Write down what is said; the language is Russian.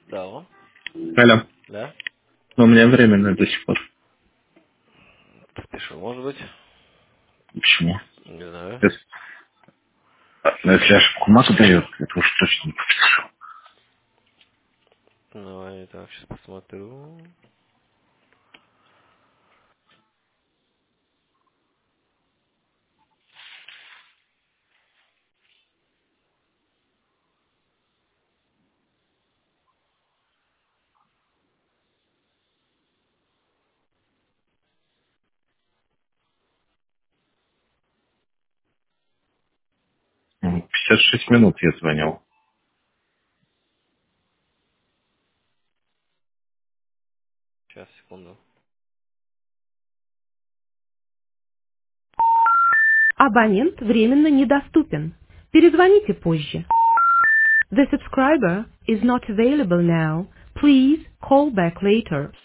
Да, Алло. да. Но у меня временно до сих пор. Спешу, может быть. Почему? Не знаю. Если, ну, если ошибку массу дает, это уж точно не подпишу. Давай, так, сейчас посмотрю. Ну, 56 минут я звонил. Сейчас, секунду. Абонент временно недоступен. Перезвоните позже. The subscriber is not available now. Please call back later.